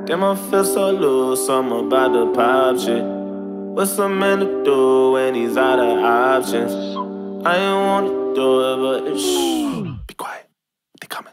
Damn, I feel so loose, I'm about to pop shit. What's a man to do when he's out of options? I ain't wanna do it, but shh, be quiet, they coming.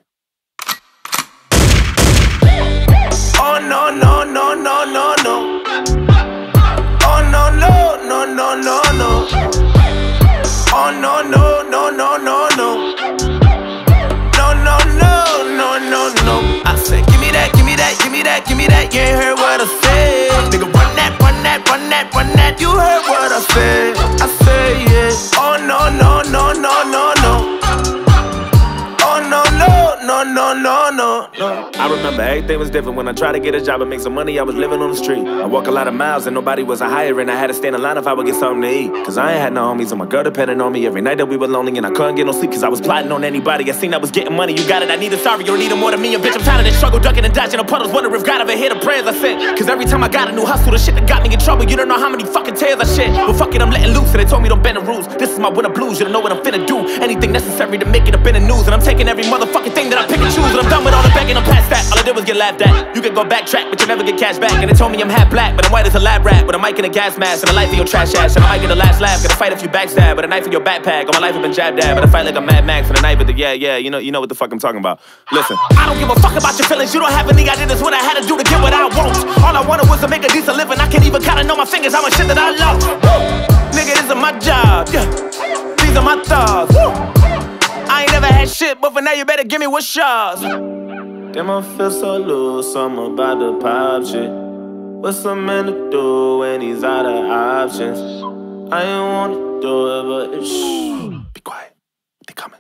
Oh no, no, no, no, no, no. Oh no, no, no, no, no, no. Oh no, no, no, no, no, no. No, no, no, no, no, no. I said, give me that, give me that, give me that, give me that. You ain't heard what I said. Nigga, run that, run that, run that, run that. You heard what I said. I said, yeah. Oh no, no, no, no, no, no. Oh no, no, no, no, no, no, no. I remember everything was different when I tried to get a job and make some money. I was living on the street. I walk a lot of miles and nobody wasn't hiring. I had to stand in line if I would get something to eat. Cause I ain't had no homies and my girl depended on me every night that we were lonely. And I couldn't get no sleep cause I was plotting on anybody. I seen I was getting money, you got it, I need it, sorry, you don't need it more than me. And bitch, I'm tired of this struggle, ducking and dodging the puddles. Wonder if God ever hear the prayers I sent. Cause every time I got a new hustle, the shit that got me in trouble. You don't know how many fucking tears I shed. Well, fuck it, I'm letting loose. And they told me don't bend the rules. This is my winter blues, you don't know what I'm finna do. Anything necessary to make it up in the news. And I'm taking every motherfucking thing that I pick and choose. And I'm done with all the begging, I'm past that. All I did was get laughed at. You can go backtrack, but you never get cash back. And they told me I'm half black, but I'm white as a lab rat. With a mic and a gas mask, and a life in your trash ass. And I might get the last laugh, gonna fight if you backstab. With a knife in your backpack, all my life I've been jabbed at. But I fight like a Mad Max and a knife at the yeah, you know what the fuck I'm talking about. Listen, I don't give a fuck about your feelings. You don't have any idea, that's what I had to do to get what I want. All I wanted was to make a decent living. I can't even kinda know my fingers, how much shit that I love. Nigga, this is my job, yeah. These are my thoughts, I ain't never had shit, but for now you better give me what's yours. Damn, I feel so loose, I'm about to pop shit. What's a man to do when he's out of options? I ain't wanna do it, but shh, be quiet, they coming.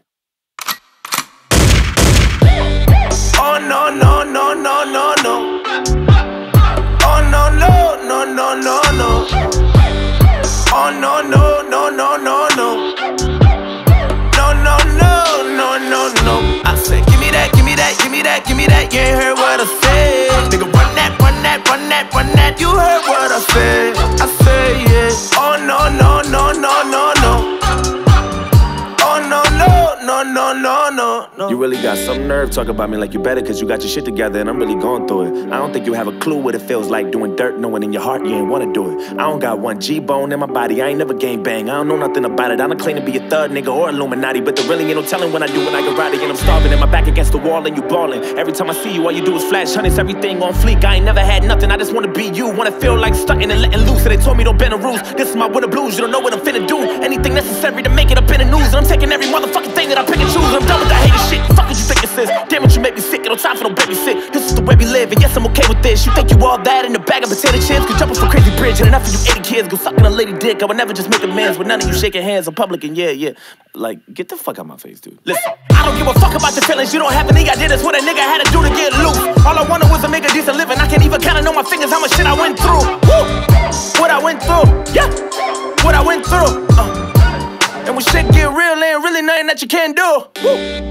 Oh no, no, no, no, no, no. Oh no, no, no, no, no, no. Oh no, no, no, no, no, no. No, no, no, no, no, no. I said, give me that, give me that, give me that, give me that. You ain't heard what I said. Nigga, run that, run that, run that, run that. You heard what I said. I said, yeah. Oh no, no, no, no, no, no. Oh no, no, no, no, no, no, no. You really got some nerve talking about me like you better cause you got your shit together and I'm really going through it. I don't think you have a clue what it feels like doing dirt knowing in your heart you ain't wanna do it. I don't got one G-bone in my body, I ain't never gang bang. I don't know nothing about it, I don't claim to be a thug nigga or Illuminati. But there really ain't no telling when I do when I get rowdy. And I'm starving and my back against the wall and you ballin'. Every time I see you all you do is flash honey's everything on fleek. I ain't never had nothing, I just wanna be you. Wanna feel like stunting and letting loose. So they told me don't bend the rules. This is my winter blues, you don't know what I'm finna do. Anything necessary to make it up in the news. And I'm taking every motherfucking thing that I pick and choose. And I'm done with that hating shit. Fuck what you think this is. Damn it, you make me sick. Ain't no time for no babysit. This is the way we live, and yes, I'm okay with this. You think you all that in a bag of potato chips? Could jump off a crazy bridge, and enough of you 80 kids go sucking a lady dick. I would never just make amends with none of you shaking hands in public. And yeah, like, get the fuck out my face, dude. Listen, I don't give a fuck about your feelings. You don't have any idea. That's what a nigga had to do to get loose. All I wanted was to make a decent living. I can't even kinda know my fingers how much shit I went through. Woo! What I went through, yeah. What I went through. And when shit get real, ain't really nothing that you can't do. Woo!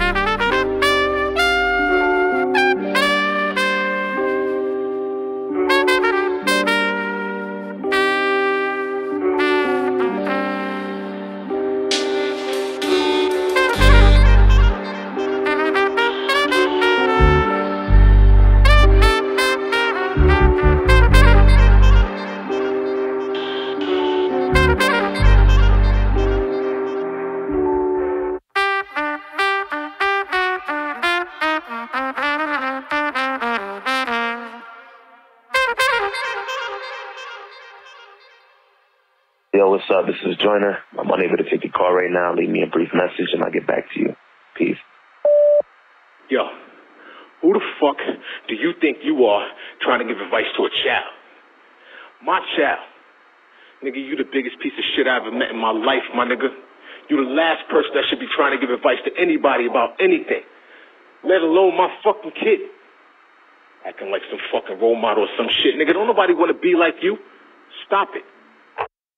Yo, what's up? This is Joyner. I'm unable to take your call right now. Leave me a brief message and I'll get back to you. Peace. Yo, who the fuck do you think you are trying to give advice to a child? My child. Nigga, you the biggest piece of shit I ever met in my life, my nigga. You the last person that should be trying to give advice to anybody about anything, let alone my fucking kid. Acting like some fucking role model or some shit. Nigga, don't nobody want to be like you. Stop it.